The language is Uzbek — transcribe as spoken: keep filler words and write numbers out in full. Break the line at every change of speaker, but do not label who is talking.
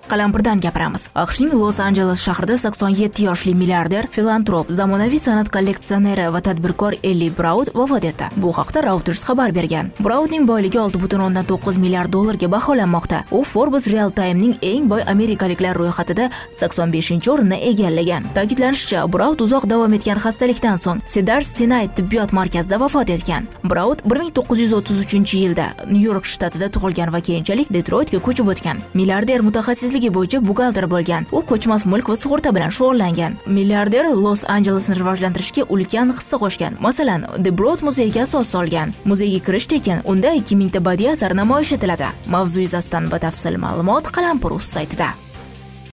Qalampirdan gapiramiz. AQShning Los-Anjeles shahrida sakson yetti yoshli milliarder, filantrop, zamonaviy san'at kolleksioneri va tadbirkor Elli Braud vafot etdi. Bu haqda Reuters xabar bergan. Braudning boyligi olti butun o'ndan to'qqiz milliard dollarga baholanmoqda. U Forbes Real Time'ning eng boy amerikaliklar ro'yxatida sakson beshinchi o'rinni egallagan. Ta'kidlanishicha, Braud uzoq davom etgan xastalikdan so'ng Cedars-Sinai tibbiyot markazida vafot etgan. Braud bir ming to'qqiz yuz o'ttiz uchinchi yilda Nyu-York shtatida tug'ilgan va keyinchalik Detroitga ko'chib o'tgan. Milliarder mutaxassisligi bo'yicha buxgalter bo'lgan. U ko'chmas mulk va sug'urta bilan shug'ullangan. Milliarder Los-Anjelesni rivojlantirishga ulkan hissa qo'shgan. Masalan, The Broad muzeyiga asos solgan. Muzeyga kirish tekin, unda ikki ming ta badiiy asar namoyish etiladi. Mavzu yuzasidan batafsil ma'lumot Qalampir.uz saytida.